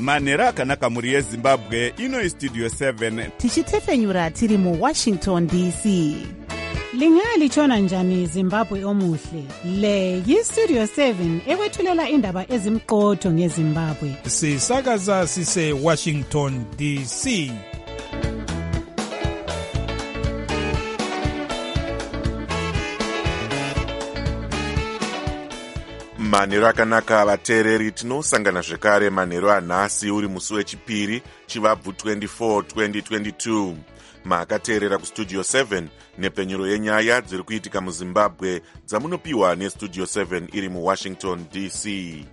manhero akanaka mhuri yezimbabwe. Ino istudio 7 tichitefenyura tiri muwashington dc. Lingalitshona njani Zimbabwe omuhle? Le yistudio 7 ekwethulela indaba ezimqotho ngeZimbabwe. Sisakaza sise Washington DC. Manhero akanaka vateereri, tinosangana zvekare manhero anhasi uri musi wechipiri chivabvu 24 2022. Makateerera kustudio 7 nepfenyuro yenyaya dziri kuitika muZimbabwe dzamunopiwa nestudio 7 iri muWashington DC.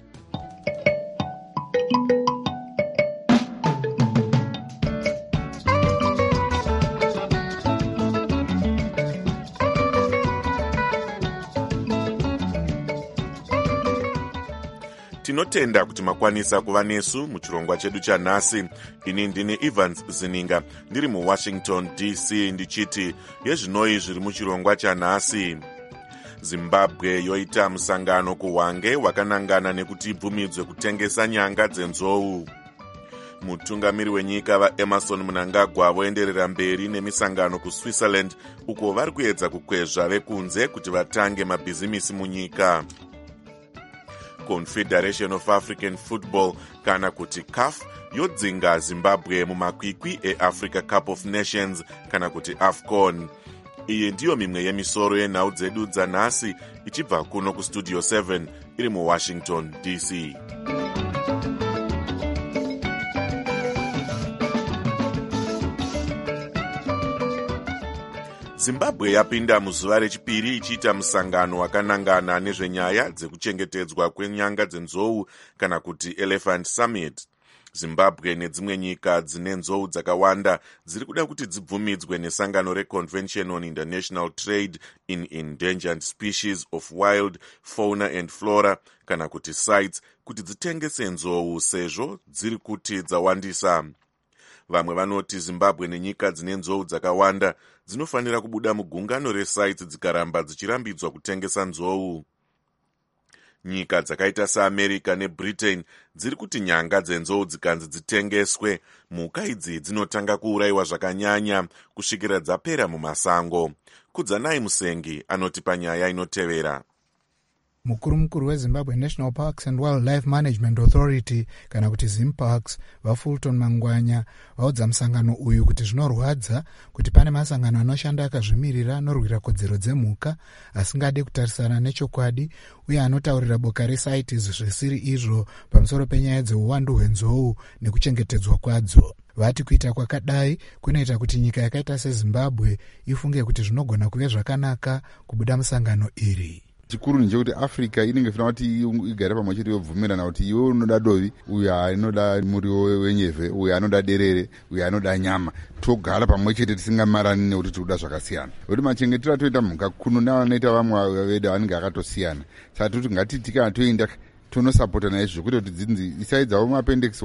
Tinotenda kuti makwanisa kuva nesu muchirongwa chedu chanhasi. Ini ndine Evans Zininga ndiri muWashington DC ndichiti yezvinoi zviri muchirongwa chanhasi. Zimbabwe yoita musangano kuHwange wakanangana nekuti ibvumidzwe kutengesa nyanga dzenzou. Mutungamiri wenyika vaEmerson Mnangagwa voenderera mberi nemisangano kuSwitzerland uko vari kuedza kukwezva vekunze kuti vatange mabhizimisi munyika. Confederation of African Football kana kuti CAF yodzinga Zimbabwe mumakwikwi eAfrica Cup of Nations kana kuti AFCON. Iyi ndiyo mimwe yemisoro yenhau dzedu dzanhasi ichibva kuno kustudio 7 iri muWashington DC. Zimbabwe yapinda muzuva rechipiri ichiita musangano wakanangana nezvenyaya dzekuchengetedzwa kwenyanga dzenzou kana kuti Elephant Summit. Zimbabwe nedzimwe nyika dzine nzou dzakawanda dziri kuda kuti dzibvumidzwe nesangano reConvention on International Trade in Endangered Species of Wild Fauna and Flora kana kuti CITES kuti dzitengese nzou sezvo dziri kuti dzawandisa. Vamwe vanoti Zimbabwe nenyika dzine nzou dzakawanda dzinofanira kubuda mugungano reCITES dzikaramba dzichirambidzwa kutengesa nzou. Nyika dzakaita seAmerica neBritain dziri kuti nyanga dzenzou dzikanzi dzitengeswe, mhuka idzi dzinotanga kuurayiwa zvakanyanya kusvikira dzapera mumasango. Kudzanai Musengi anoti panyaya inotevera. Mukuru weZimbabwe National Parks and Wildlife Management Authority kana kuti ZimParks vaFulton Mangwanya vaudza musangano uyu kuti zvinorwadza kuti pane masangano anoshanda akazvimirira anorwira kodzero dzemhuka asingade kutarisana nechokwadi uye anotaurira boka reCITES zvisiri izvo pamusoro penyaya dzeuwandu hwenzou nekuchengetedzwa kwadzo. Vati kuita kwakadai kunoita kuti nyika yakaita seZimbabwe ifunge kuti zvinogona kuve zvakanaka kubuda musangano iri. Chikuru ndechekuti Africa inenge funa kuti igare pamwe chete yobvumirana kuti iwe unoda dovi, uyu anoda muriwo wenyevhe, uyu anoda derere, uyu anoda nyama. Togara pamwe chete tisingamarani nekuti tikuda zvakasiyana. Kuti machengetero atoita mhuka kuno neanoita vamwe vedu vanenge akatosiyana. Saka toti ngatiti kana toenda tonosapota naye zvokuti kuti dzinzi isaidzawo maappendix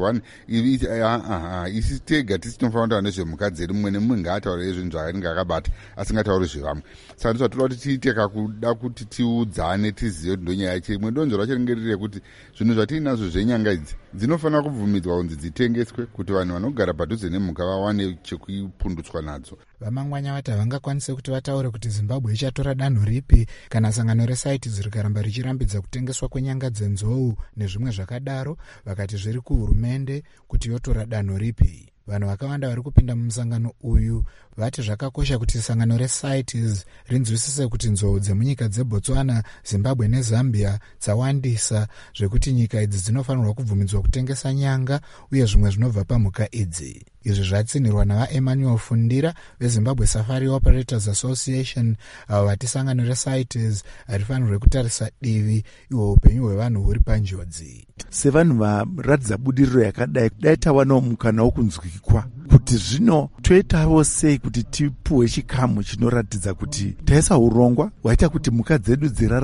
1 isi tega tisi tinofanira kutaura nezvemhuka dzedu, mumwe nemumwe ngaataure zvinhu zvaanenge akabata asingatauri zvevamwe. Saka ndizvatoda kuti tiite kakuda kuti tiudzane tizive kuti ndonyaya chimwe donzvo racho ringe riri rekuti zvinhu zvatiinazvo zvenyanga idzi dzinofanira kubvumidzwa kunzi dzitengeswe kuti vanhu vanogara padhuze nemhuka vawane chekupundutswa nadzo. Vamangwanya vati havangakwanise kuti vataure kuti Zimbabwe ichatora danho ripi kana sangano reCITES rikaramba richirambidza kutengeswa kwenyanga dzenzou nezvimwe zvakadaro, vakati zviri kuhurumende kuti yotora danho ripi. Vanhu vakawanda vari kupinda mumusangano uyu vati zvakakosha kuti sangano reCITES rinzwisise kuti nzou dzemunyika dzeBotswana, Zimbabwe neZambia dzawandisa zvekuti nyika idzi dzinofanirwa kubvumidzwa kutengesa nyanga uye zvimwe zvinobva pamhuka idzi. Izvi zvatsinirwa navaEmmanuel Fundira veZimbabwe Safari Operators Association, avo vati sangano reCITES harifanirwe kutarisa divi ihwo upenyu hwevanhu huri panjodzi. Sevanhu varatidza budiriro yakadai, dai tawanawo mukana wokunzwikwa kuti zvino toitawo sei kuti tipuwe chikamu chinoratidza kuti taisa urongwa hwaita kuti mhuka dzedu dzirarame.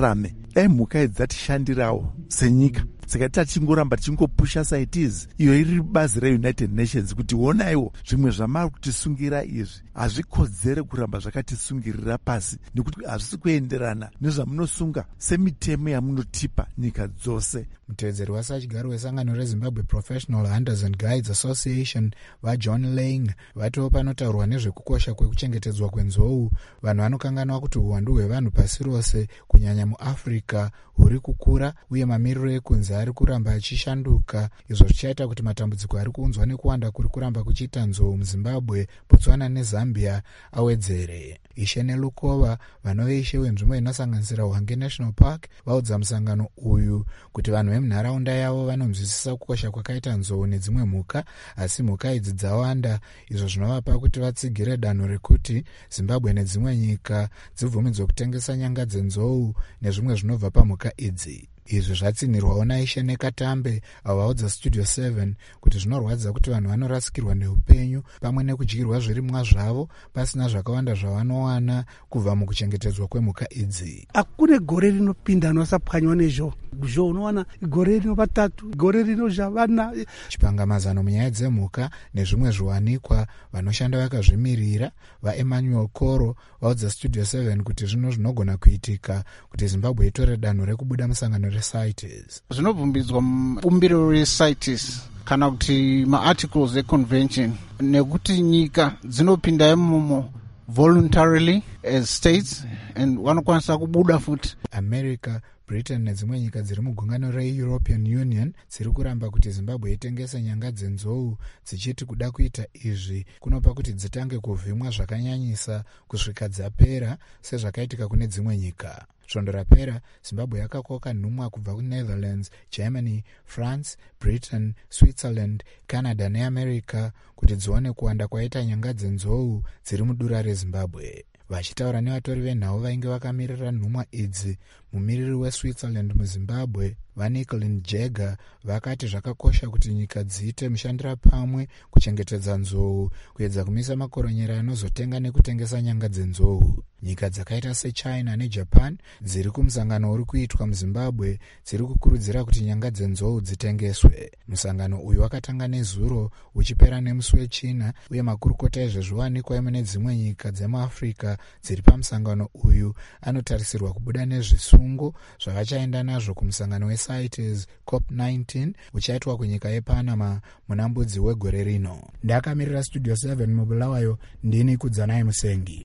dai mhuka idzi dzatishandirawo senyika. Saka tachingoramba tichingopusha saitizi iyo iri bazi reUnited Nations kuti onaiwo zvimwe zvamari kutisungira izvi hazvikodzere kuramba zvakatisungirira pasi, nekuti hazvisi kuenderana nezvamunosunga semitemo yamunotipa nyika dzose. Mutevedzeri wasachigaro wesangano reZimbabwe Professional Hunters and Guides Association vaJohn Lang vatiwo panotaurwa nezvekukosha kwekuchengetedzwa kwenzou, vanhu vanokanganwa kuti uwandu hwevanhu pasi rose kunyanya muAfrica huri kukura uye mamiriro ekunze ari kuramba achishanduka. Izvo zvichaita kuti matambudziko ari kuunzwa nekuwanda kuri kuramba kuchiita nzou muZimbabwe, Botswana neZambia awedzere. Ishe neLukova, vanove ishe wenzvimbo inosanganisira Hwange National Park, vaudza musangano uyu kuti vanhu vemunharaunda yavo vanomzwisisa kukosha kwakaita nzou nedzimwe mhuka, asi mhuka idzi dzawanda, izvo zvinovapa kuti vatsigire danho rekuti Zimbabwe nedzimwe nyika dzibvumidzwe kutengesa nyanga dzenzou nezvimwe zvinobva pamhuka idzi. Izvi zvatsinirwawo naishe nekatambe avo vaudza Studio 7 kuti zvinorwadza kuti vanhu vanorasikirwa neupenyu pamwe nekudyirwa zvirimwa zvavo pasina zvakawanda zvavanowana kubva mukuchengetedzwa kwemhuka idzi. Akune gore rinopinda nosapwanywa nezvo unowana gore rinopa 3, gore rinozha vana. Chipangamazano munyaya dzemhuka nezvimwe zviwanikwa, vanoshanda vakazvimirira vaEmmanuel Koro vaudza Studio 7 kuti zvino zvinogona kuitika kuti Zimbabwe itore danho rekubuda musangano reCITES. Zvinobvumbidzwa mubumbiro reCITES kana kuti maarticles econvention, nekuti nyika dzinopinda imomo voluntarily as states and vanokwanisa kubuda futi. America, Britain nedzimwe nyika dziri mugungano reEuropean Union dziri kuramba kuti Zimbabwe itengese nyanga dzenzou, dzichiti kuda kuita izvi kunopa kuti dzitange kuvhimwa zvakanyanyisa kusvika dzapera sezvakaitika kune dzimwe nyika. Svondo rapera, Zimbabwe yakakoka nhumwa kubva kuNetherlands, Germany, France, Britain, Switzerland, Canada neAmerica kuti dzione kuwanda kwaita nyanga dzenzou dziri mudura reZimbabwe. Vachitaura nevatori venhau vainge vakamirira nhumwa idzi, mumiriri weSwitzerland muZimbabwe vaNicolin Jagger vakati zvakakosha kuti nyika dziite mushandira pamwe kuchengetedza nzou, kuedza kumisa makoronyera anozotenga nekutengesa nyanga dzenzou. Nyika dzakaita seChina neJapan dziri kumusangano uri kuitwa muZimbabwe dziri kukurudzira kuti nyanga dzenzou dzitengeswe. Musangano uyu wakatanga nezuro uchipera nemusi weChina, uye makurukota ezvezviwanikwa emune dzimwe nyika dzemuAfrica dziri pamusangano uyu anotarisirwa kubuda nezvisungo zvavachaenda nazvo kumusangano weCITES COP19 uchaitwa kunyika yePanama muna mbudzi wegore rino. Ndakamirira Studio 7 mubulawayo, ndini Kudzanai Musengi.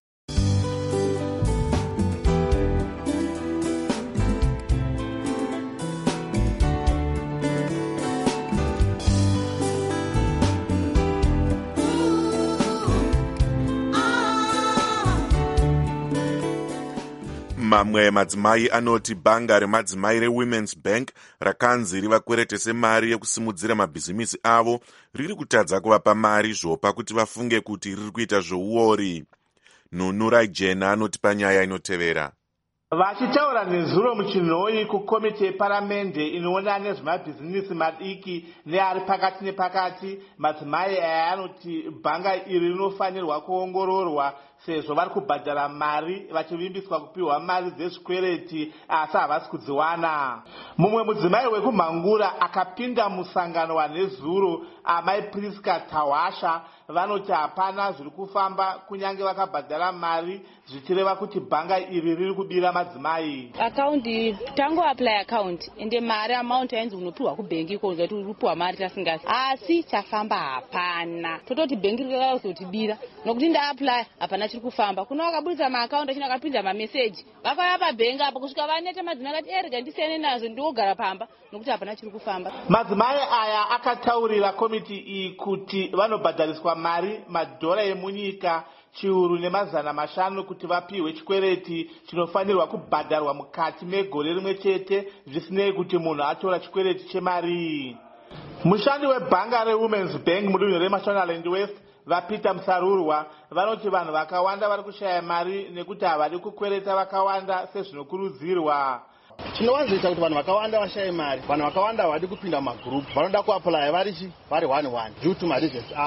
Mamwe madzimai anoti bhanga remadzimai reWomen's Bank rakanzi rivakweretese mari yekusimudzira mabhizimisi avo riri kutadza kuvapa mari zvopa kuti vafunge kuti riri kuita zvouori. Nunurai Jena anoti panyaya inotevera. Vachitaura nezuro muchinhoi kukomiti yeparamende inoona nezvemabhizinisi madiki neari pakati nepakati, madzimai aya anoti bhanga iri rinofanirwa kuongororwa sezvo vari kubhadhara mari vachivimbiswa kupiwa mari dzezvikwereti asi havasi kudziwana. Mumwe mudzimai wekumhangura akapinda musangano wanezuro, amai Priska Tawasha, vanoti hapana zviri kufamba kunyange vakabhadhara mari, zvichireva kuti bhanga iri riri kubira madzimai. Akaundi tango apply account ende mari amount yainzi unopiwa kubhengi ko ngati unopiwa mari tasingasi, asi chafamba hapana. Tototi bhengi rikauza kuti bira nokuti nda apply hapana chiri kufamba. Kuna vakabudisa maakaunti achina akapinda mameseji vakauya pabhengi apo kusvika vaneta madzimai akati erega ndisiyane nazvo ndiogara pamba nokuti hapana chiri kufamba. Madzimai aya akataurira komiti iyi kuti vanobhadhariswa mari madhora emunyika chiuru nemazana mashanu kuti vapiwe chikwereti chinofanirwa kubhadharwa mukati megore rimwe chete, zvisinei kuti munhu atora chikwereti chemari. Mushandi webhanga reWomen's Bank mudunhu reMashonaland West, vaPeter Musarurwa, vanoti vanhu vakawanda vari kushaya mari nekuti havadi kukwereta vakawanda sezvinokurudzirwa. Chinowanzoita kuti vanhu vakawanda vashaye mari, vanhu vakawanda havadi kupinda mumagurupu, vanoda kuapply vari 1-1 due to mareasons avo.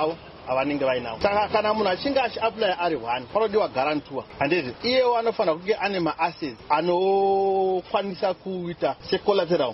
avanenge vainawo. Saka kana munhu achinge achiaplya ari 1 panodiwa garantua, handiti iyewo anofanira kunge ane maassets anokwanisa kuita secollateral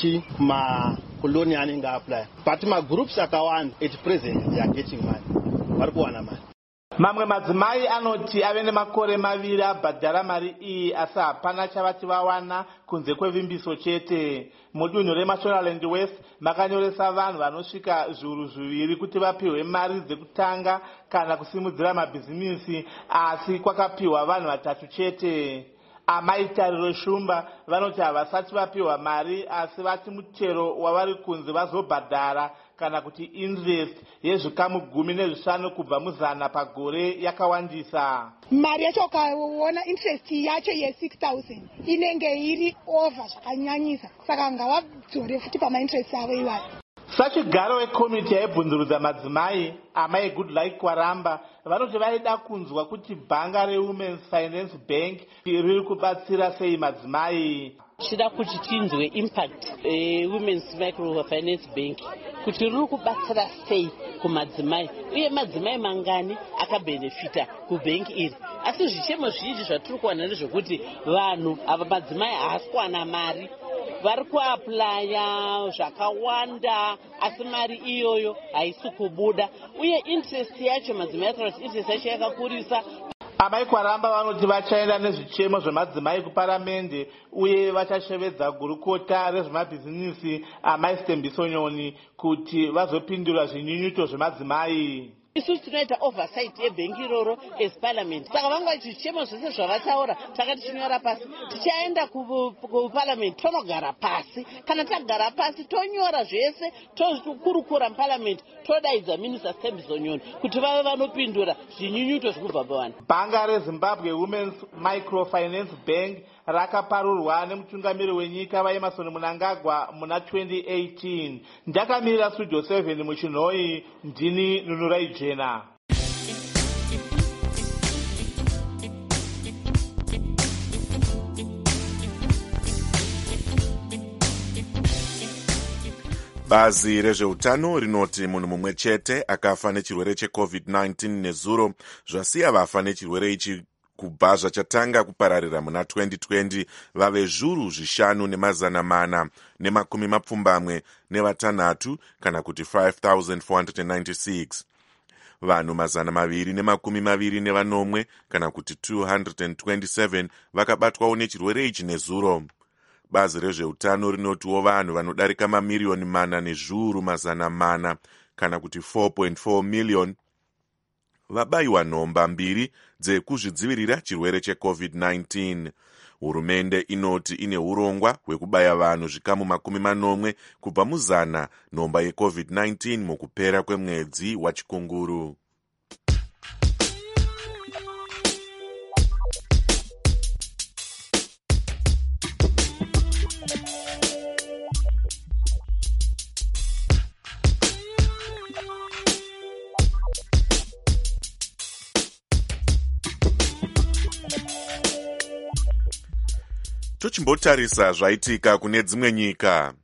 kumaloni anenge aaplya. But magroups akawanda at present they are getting money, vari kuwana mari. Mamwe madzimai anoti ave nemakore 2 abhadhara mari iyi asi hapana chavati vawana kunze kwevimbiso chete. Mudunhu reMashonaland West makanyoresa vanhu vanosvika 2,000 kuti vapiwe mari dzekutanga kana kusimudzira mabhizinisi, asi kwakapiwa vanhu 3 chete. Amai Tariro Shumba vanoti havasati vapiwa mari asi vati mutero wavari kunze vazobhadhara kana kuti interest yezvikamu 15 kubva muzana pagore yakawandisa. Mari yacho ukaona interest yacho ye6,000 inenge iri over zvakanyanyisa, saka ngavadzore futi pamainterest avo iwayo. Sachigaro wekomiti yaibvunzurudza madzimai, amai Goodluck Kwaramba, vanoti vaida kunzwa kuti bhanga reWomen's Finance Bank riri kubatsira sei madzimai. Chida kuti tinzwe impact Women's Microfinance Bank kuti riri kubatsira sei kumadzimai uye madzimai mangani akabenefita kubhengi iri. Asi zvichemo zvizhinji zvatiri kuwana ndezvekuti vanhu ava madzimai haasi kuwana mari, vari kuaplaya zvakawanda asi mari iyoyo haisi kubuda, uye interest yacho madzimai ataura interest yacho yakakurisa. Amai Kwaramba vanoti vachaenda nezvichemo zvemadzimai kuparamende uye vachashevedza gurukota rezvemabhizinisi amai Stembiso Nyoni kuti vazopindura zvinyunyuto zvemadzimai. Isusu tinoita oversight yebhengi iroro as parliament. Saka vanga zvichemo zvese zvavataura takati chinyora pasi, tichaenda kuparliament tonogara pasi. Kana tagara pasi tonyora zvese, tokurukura muparliament, todaidza Minister Stembiso Nyoni kuti vave vanopindura zvinyunyuto zvikubva pavanhu. Bhanga reZimbabwe Women's Microfinance Bank rakaparurwa nemutungamiri wenyika vaEmmerson Mnangagwa muna 2018. Ndakamirira Studio 7 muchinhoi, ndini Nunurai Jena. Bazi rezveutano rinoti munhu mumwe chete akafa nechirwere cheCovid-19 nezuro, zvasiya vafa nechirwere ichi kubva zvachatanga kupararira muna 2020 vave 5,426 kana kuti 5,496. Vanhu 220 kana kuti 227 vakabatwawo nechirwere ichi nezuro. Bazi rezveutano rinotiwo vanhu vanodarika mamiliyoni 4,400 kana kuti 4.4 miliyoni vabayiwa nhomba 2 dzekuzvidzivirira chirwere cheCovid-19. Hurumende inoti ine urongwa hwekubaya vanhu zvikamu 80 kubva muzana nhomba yeCovid-19 mukupera kwemwedzi wachikunguru. Tochimbotarisa zvaitika kune dzimwe nyika.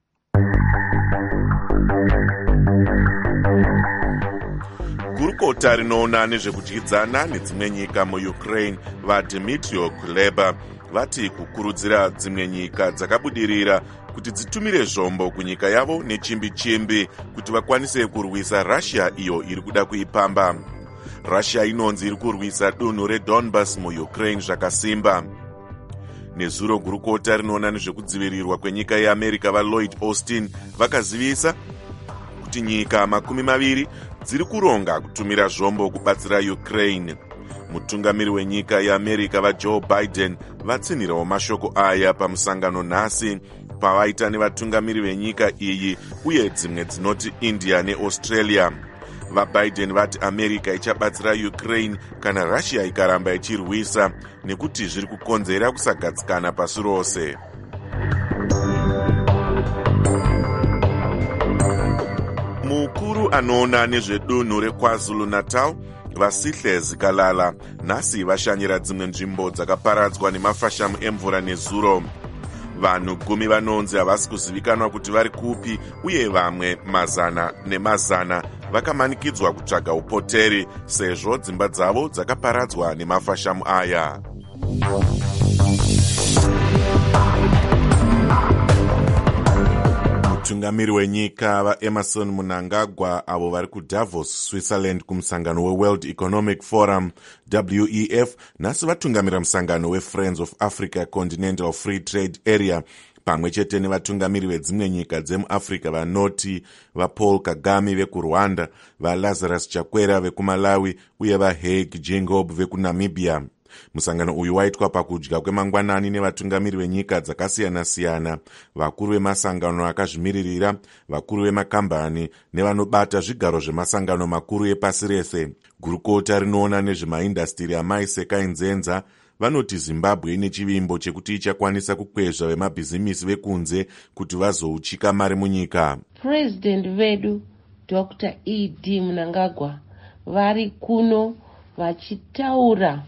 Gurukota rinoona nezvekudyidzana nedzimwe nyika muUkraine vaDmytro Kuleba vati kukurudzira dzimwe nyika dzakabudirira kuti dzitumire zvombo kunyika yavo nechimbi-chimbi kuti vakwanise kurwisa Russia iyo iri kuda kuipamba. Russia inonzi iri kurwisa dunhu reDonbas muUkraine zvakasimba. Nezuro gurukota rinoona nezvekudzivirirwa kwenyika yeAmerica vaLloyd Austin vakazivisa kuti nyika 20 dziri kuronga kutumira zvombo kubatsira Ukraine. Mutungamiri wenyika yeAmerica vaJoe Biden vatsinhirawo mashoko aya pamusangano nhasi pavaita nevatungamiri venyika iyi uye dzimwe dzinoti India neAustralia. VaBiden vati America ichabatsira Ukraine kana Russia ikaramba ichirwisa nekuti zviri kukonzera kusagadzikana pasi rose. Mukuru anoona nezvedunhu reKwaZulu-Natal Vasihle Zikalala nhasi vashanyira dzimwe nzvimbo dzakaparadzwa nemafashamu emvura nezuro. Vanhu 10 vanonzi havasi kuzivikanwa kuti vari kupi uye vamwe mazana nemazana vakamanikidzwa kutsvaga upoteri sezvo dzimba dzavo dzakaparadzwa nemafashamu aya. Mutungamiri wenyika vaEmerson Mnangagwa avo vari kuDavos, Switzerland kumusangano weWorld Economic Forum WEF nhasi vatungamira musangano weFriends of Africa Continental Free Trade Area pamwe chete nevatungamiri vedzimwe nyika dzemuAfrica vanoti vaPaul Kagame vekuRwanda, vaLazarus Chakwera vekuMalawi uye vaHage Geingob vekuNamibia. Musangano uyu waitwa pakudya kwemangwanani nevatungamiri venyika dzakasiyana-siyana, vakuru vemasangano akazvimiririra, vakuru vemakambani nevanobata zvigaro zvemasangano makuru epasi rese. Gurukota rinoona nezvemaindastiri amaiseka inzenza vanoti Zimbabwe ine chivimbo chekuti ichakwanisa kukwezva vemabhizimisi vekunze kuti vazouchika mari munyika. President vedu Dr. E.D. Mnangagwa vari kuno vachitaura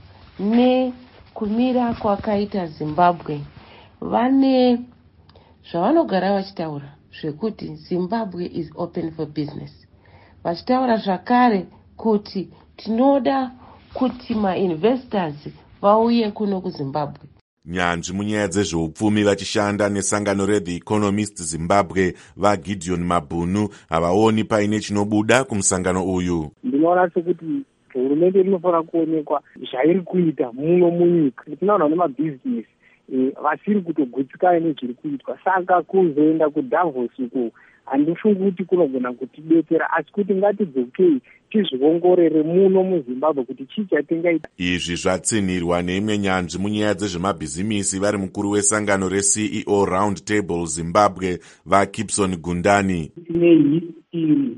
nekumira kwakaita Zimbabwe. Vane zvavanogara vachitaura zvekuti Zimbabwe is open for business. Vachitaura zvakare kuti tinoda kuti ma-investors vauye kuno kuZimbabwe. Nyanzvi munyaya dzezveupfumi vachishanda nesangano reThe Economist Zimbabwe vaGideon Mabhunu havaoni paine chinobuda kumusangano uyu. Ndinoona sekuti hurumende inofanira kuonekwa zvairi kuita muno munyika. Tinoona nemabhizinesi vasiri kutogutsikana nezviri kuitwa. Saka kuzoenda kuDavos uko handifungi kuti kunogona kutidetsera, asi kuti ngatidzokei tizviongorere muno muZimbabwe kuti chii chatingaita. Izvi zvatsinhirwa neimwe nyanzvi munyaya dzezvemabhizimisi vari mukuru wesangano reCEO Round Table Zimbabwe vaKipson Gundani. Tine history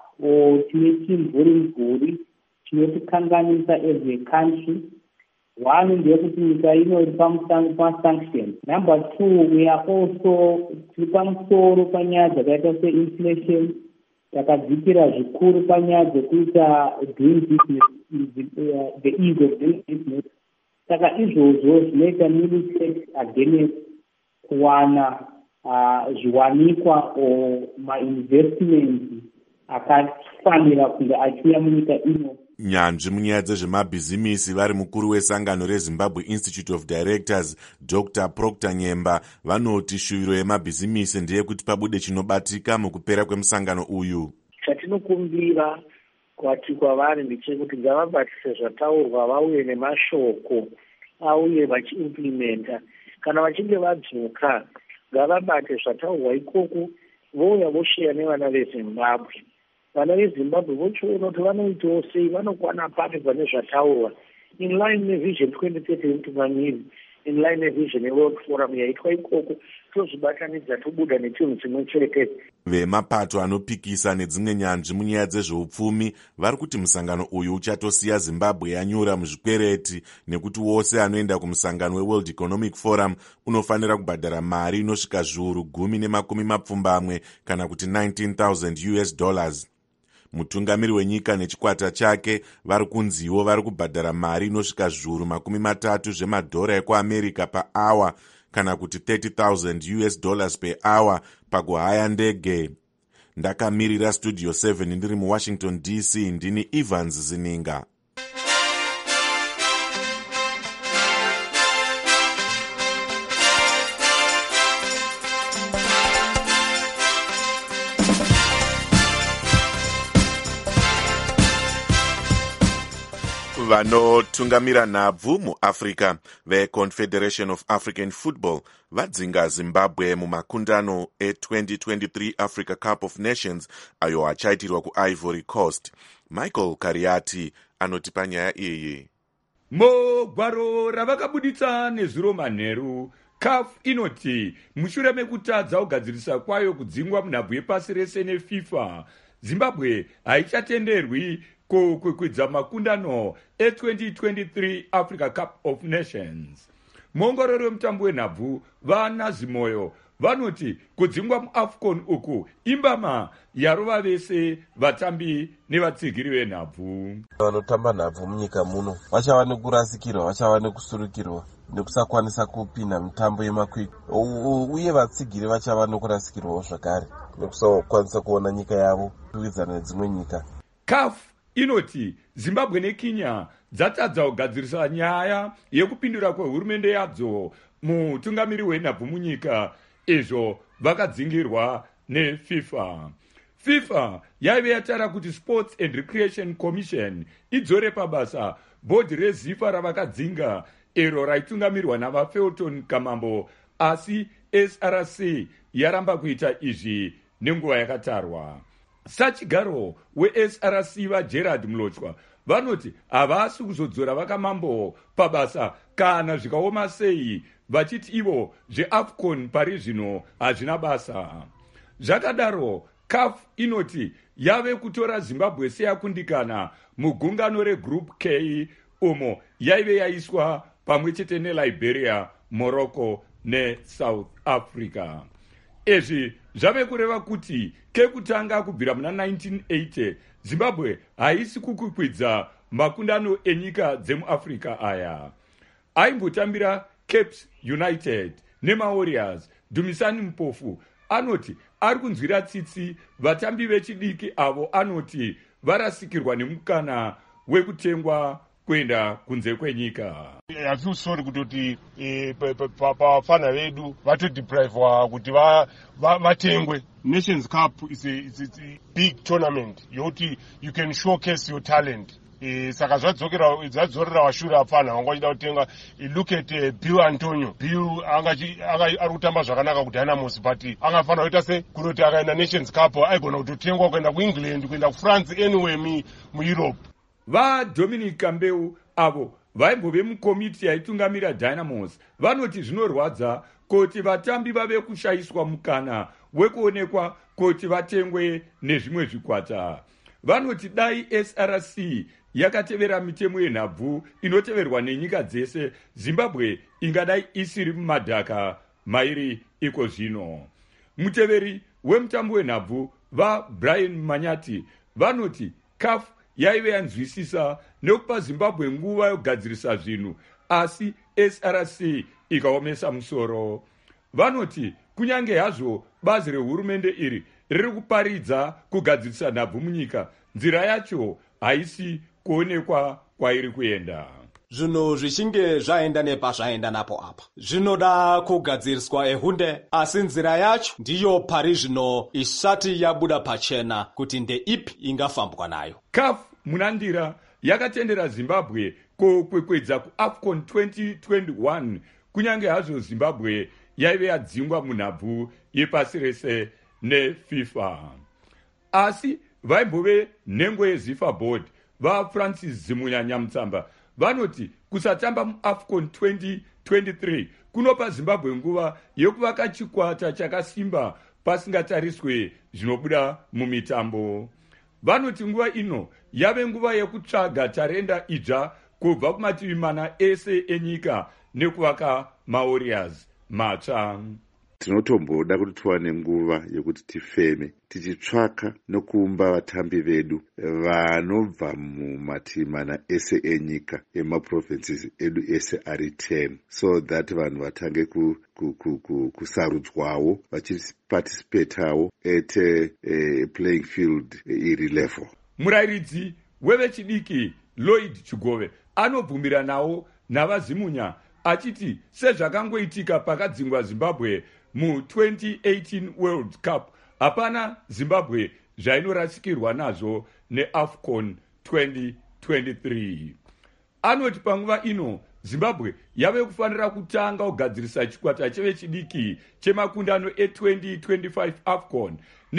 tine chimvuri chinotikanganisa as a country. One, ndeyekuti nyika ino iri pasanction. Number two, we are also tiri pamusoro panyaya dzakaita seinflation, takadzikira zvikuru panyaya dzekuita doing business, the ease of doing business. Saka izvozvo zvinoita military against kuwana zviwanikwa o ma-investment akafanira kunge achiuya munyika ino. Nyanzvi munyaya dzezvemabhizimisi vari mukuru wesangano reZimbabwe Institute of Directors Dr. Proctor Nyemba vanoti shuviro yemabhizimisi ndeyekuti pabude chinobatika mukupera kwemusangano uyu. Chatinokumbira kwavari ndechekuti ngavabatise zvataurwa, vauye nemashoko, auye vachiimplimenta. Kana vachinge vadzoka ngavabate zvataurwa ikoko, vouya vosheya nevana veZimbabwe. Vana veZimbabwe vochiona kuti vanoitawo sei, vanokwana papi pane zvataurwa in line nevision 2030 yemutungamiri, in line nevision yeWorld Forum yaitwa ikoko, tozvibatanidza tobuda nechinhu chimwe chete. Vemapato anopikisa nedzimwe nyanzvi munyaya dzezveupfumi vari kuti musangano uyu uchatosiya Zimbabwe yanyura muzvikwereti nekuti wose anoenda kumusangano weWorld Economic Forum unofanira kubhadhara mari inosvika zviuru 10.20 kana kuti $19,000. Mutungamiri wenyika nechikwata chake vari kunziwo vari kubhadhara mari inosvika zviuru 30 zvemadhora ekuAmerica paawa kana kuti $30,000 per hour pakuhaya ndege. Ndakamirira Studio 7 ndiri muWashington DC, ndini Evans Zininga. Vanotungamira nhabvu muAfrica veConfederation of African Football vadzinga Zimbabwe mumakundano e2023 Africa Cup of Nations ayo achaitirwa kuIvory Coast. Michael Kariati anotipa nyaya iyi. Mogwaro ravakabuditsa nezuro manheru, CAF inoti mushure mekutadza kugadzirisa kwayo kudzingwa munhabvu yepasi rese neFIFA, Zimbabwe haichatenderwi kukwidza makundano e2023 Africa Cup of Nations. Muongorori wemutambo wenhabvu vaNazimoyo vanoti kudzingwa muafcon uku imbama yarova vese vatambi nevatsigiri venhabvu. Vanotamba nhabvu munyika muno vachava nekurasikirwa, vachava nekusurukirwa nekusakwanisa kupinda mitambo yemakwikwi, uye vatsigiri vachava nekurasikirwawo zvakare nekusakwanisa kuona nyika yavo kuwidzana nedzimwe nyika. CAF inoti Zimbabwe neKenya dzatadza kugadzirisa nyaya yekupindura kwehurumende yadzo mutungamiri wenhabvu munyika, izvo vakadzingirwa neFIFA. FIFA yaive yataura kuti Sports and Recreation Commission idzore pabasa bhodhi reZIFA ravakadzinga iro raitungamirwa navaFelton Kamambo, asi SRC yaramba kuita izvi nenguva yakatarwa. Sachigaro weSRC vaGerard Mlochwa vanoti havasi kuzodzora vakamambo pabasa kana zvikaoma sei, vachiti ivo zveAFCON pari zvino hazvina basa. Zvakadaro CAF inoti yave kutora Zimbabwe seyakundikana mugungano reGroup K umo yaive yaiswa pamwe chete neLiberia, Morocco neSouth Africa. Izvi zvave kureva kuti kekutanga kubvira muna 1980 Zimbabwe haisi kukukwidza makundano enyika dzemuAfrica aya. Aimbotambira Caps United nemaWarriors. Dumisani Mpofu anoti ari kunzwira tsitsi vatambi vechidiki avo, anoti varasikirwa nemukana wekutengwa kuenda kunze kwenyika. I sorry kutoti pavafana vedu vatodeprivwa kuti vatengwe. Nations Cup is a big tournament yokuti you can showcase your talent. Saka zvadzorera vashure apfana vanga vachida kutenga. Look at Bill Antonio. Bill ari kutamba zvakanaka kuDynamos, but angafana kuita se kunoti akaenda Nations Cup aigona kutotengwa kuenda kuEngland, kuenda kuFrance, anywhere muEurope. VaDominic Kambeu avo vaimbove mukomiti yaitungamira Dynamos vanoti zvinorwadza kuti vatambi vave kushayiswa mukana wekuonekwa kuti vatengwe nezvimwe zvikwata. Vanoti dai SRC yakatevera mitemo yenhabvu inoteverwa nenyika dzese, Zimbabwe ingadai isiri mumadhaka mairi iko zvino. Muteveri wemutambo wenhabvu vaBrian Manyati vanoti CAF yaive yanzwisisa nekupa Zimbabwe nguva yokugadzirisa zvinhu, asi SRC ikaomesa musoro. Vanoti kunyange hazvo bazi rehurumende iri riri kuparidza kugadzirisa nhabvu munyika, nzira yacho haisi kuonekwa kwairi kuenda. Zvinhu zvichinge zvaenda nepazvaenda napo apa zvinoda kugadziriswa ehunde, asi nzira yacho ndiyo pari zvino isati yabuda pachena kuti ndeipi ingafambwa nayo. CAF munandira yakatendera Zimbabwe kukwekwedza kuAFCON 2021 kunyange hazvo Zimbabwe yaive yadzingwa munhabvu yepasi rese neFIFA. Asi vaimbove nhengo yeZIFA board vaFrancis Zimunya Nyamutsamba vanoti kusatamba muAFCON 2023 kunopa Zimbabwe nguva yekuvaka chikwata chakasimba pasingatariswe zvinobuda mumitambo. Vanoti nguva ino yave nguva yekutsvaga tarenda idzva kubva kumativi mana ese enyika nekuvaka maWarriors matsva. Tinotomboda kuti tiwane nguva yekuti tifeme tichitsvaka nokuumba vatambi vedu vanobva mumativi mana ese enyika emaprovinces edu ese ari 10, so that vanhu vatange kusarudzwawo vachiparticipatawo at playing field iri level. Murairidzi wevechidiki Lloyd Chigove anobvumiranawo navaZimunya achiti sezvakangoitika pakadzingwa Zimbabwe mu2018 World Cup, hapana Zimbabwe zvainorasikirwa nazvo neAFCON 2023. Anoti panguva ino Zimbabwe yave kufanira kutanga kugadzirisa chikwata chevechidiki chemakundano e2025 AFCON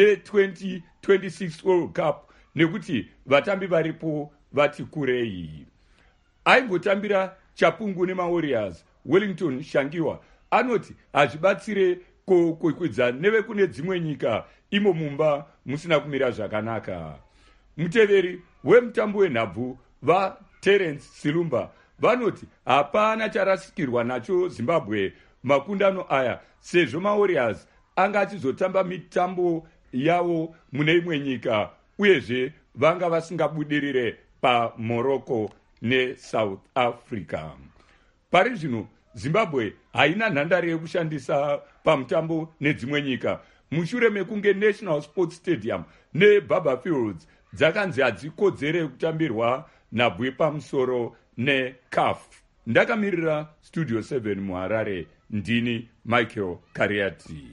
ne2026 World Cup nekuti vatambi varipo vati kurei. Aimbotambira Chapungu nemaWarriors Wellington Shangiwa anoti hazvibatsire kukwekwedza nevekune dzimwe nyika imo mumba musina kumira zvakanaka. Muteveri wemutambo wenhabvu vaTerence Silumba vanoti hapana charasikirwa nacho Zimbabwe makundano aya sezvo maWarriors anga achizotamba mitambo yavo mune imwe nyika, uyezve vanga vasingabudirire paMorocco neSouth Africa. Pari zvino Zimbabwe haina nhandare yekushandisa pamutambo nedzimwe nyika, mushure mekunge National Sports Stadium neBaba Fields dzakanzi hadzikodzere kutambirwa nhabvu yepamusoro neCAF. Ndakamirira Studio 7 muHarare, ndini Michael Kariati.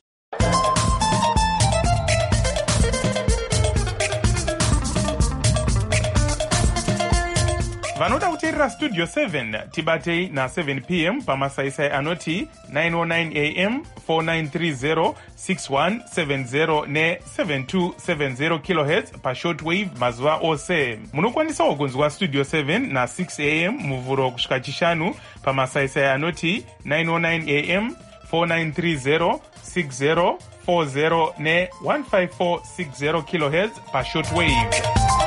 Vanoda kuteerera Studio 7 tibatei na7 p.m. pamasaisai anoti 909 am 4930 6170 ne7270 kHz pashortwave mazuva ose. Munokwanisawo kunzwa Studio 7 na6 am muvhuro kusvika chishanu pamasaisai anoti 909 am 4930 6040 ne15460 kHz pashortwave.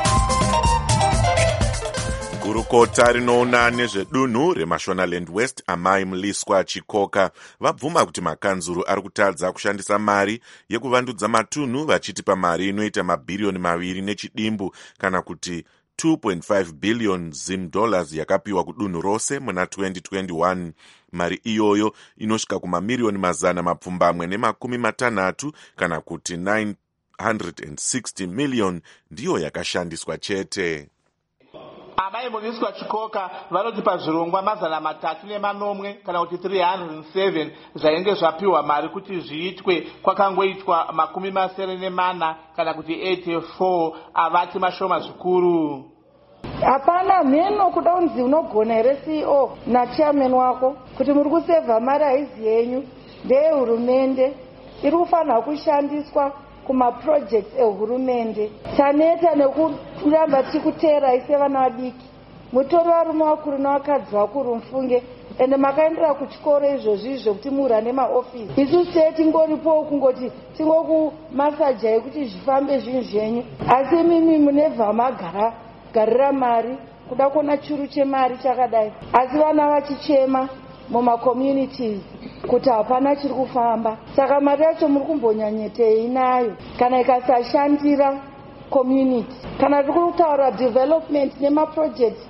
Gurukota rinoona nezvedunhu reMashonaland West Amai Mliswa Chikoka vabvuma kuti makanzuru ari kutadza kushandisa mari yekuvandudza matunhu vachiti pamari inoita mabhiriyoni 2 nechidimbu kana kuti 2.5 billion ZIM yakapiwa kudunhu rose muna 2021. Mari iyoyo inosvika kumamiliyoni 660 kana kuti 960 million ndiyo yakashandiswa chete. Amai Mliswa Chikoka vanoti pazvirongwa 380 kana kuti 307 zvainge zvapiwa mari kuti zviitwe kwakangoitwa 74 kana kuti 84 avati mashoma zvikuru. Hapana mheno kuda kunzi unogona here CEO nachairman wako kuti muri kusevha mari haizi yenyu ndeyehurumende iri kufanira kushandiswa kumaprojects ehurumende. Taneta nekuramba tichikuteera ise vana vadiki, mutori varume vakuru nevakadzi vakuru mufunge, ende makaendera kuchikoro izvozvo kuti muhura nemaofisi. Isu tee tingoripo kungoti tingokumasajai kuti zvifambe zvinhu zvenyu, asi mimi munebva magarira mari kuda kuona churu chemari chakadai, asi vana vachichema mumakommunities kuti hapana chiri kufamba. Saka mari yacho muri kumbonyanyetei nayo kana ikasashandira community? Kana tiri kutaura development nemaprojects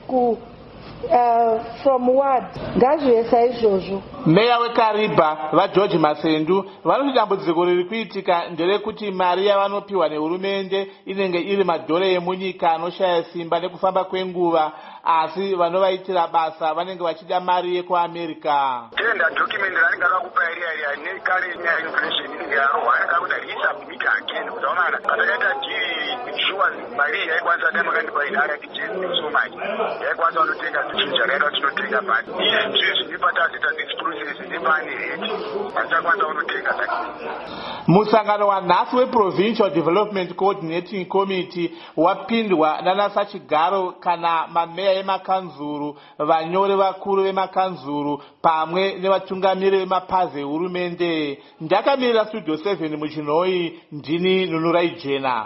from ward, ngazvive saizvozvo. Meya weKariba vaGeorge Masendu vanoti dambudziko riri kuitika nderekuti mari yavanopiwa nehurumende inenge iri madhora emunyika anoshaya simba nekufamba kwenguva, asi vanovaitira basa vanenge vachida mari yekuAmerica. Tenda document ranenge akakupa area nekare inflation inenge yarohwa akakuti isubmit again kuzaona katakaita insurance mari yaikwanisa dai makandipa inara kicheni so much yaikwanisa unotenga chinja rero tinotenga bani izvi zvinipata zita explosives nepani rate achakwanisa unotenga zaki. Musangano wanhasi weProvincial Development Coordinating Committee wapindwa nanasachigaro kana mameya emakanzuru, vanyori vakuru vemakanzuru pamwe nevatungamiri vemapazi ehurumende. Ndakamirira Studio 7 muchinhoi, ndini Nunurai Jena.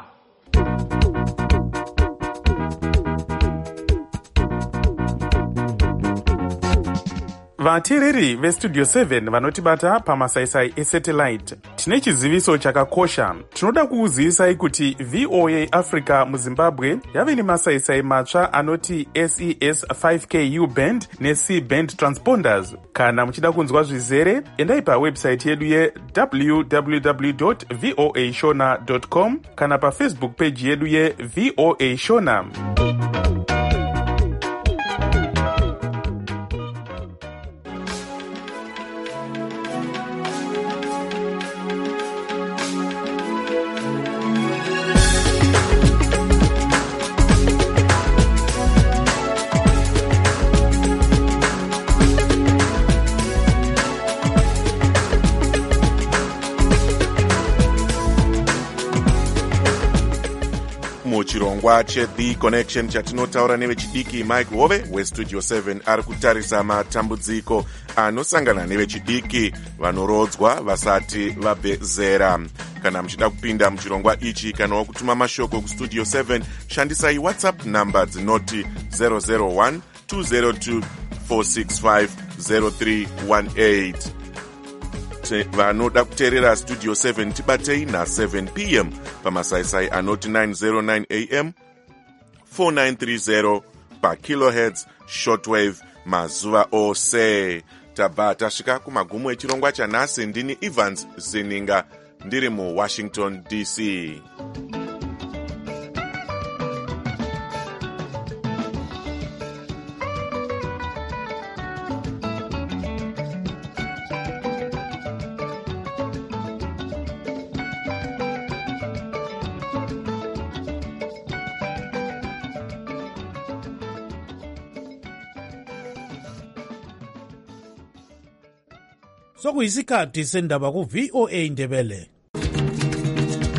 Vateereri veStudio 7 vanotibata pamasaisai esatellite, tine chiziviso chakakosha. Tinoda kukuzivisai kuti VOA Africa muZimbabwe yave nemasaisai matsva anoti SES 5K U-band neC-band transponders. Kana muchida kunzwa zvizere, endai pawebsite yedu ye-www.voashona.com kana paFacebook page yedu ye-VOA Shona. Muchirongwa cheThe Connection chatinotaura nevechidiki, Mike Hove weStudio 7 ari kutarisa matambudziko anosangana nevechidiki vanorodzwa vasati vabve zera. Kana muchida kupinda muchirongwa ichi kana kutuma mashoko kuStudio 7, shandisai WhatsApp namba dzinoti 001 202 465 0318. vanoda kuteerera studio 7 tibatei na7 p.m. pamasaisai anoti 909 am 4930 pakilohertz shortwave mazuva ose. tabva tasvika kumagumo echirongwa chanhasi. ndini Evans Zininga ndiri muWashington DC. sokuyisikhathi sendaba ku VOA Ndebele.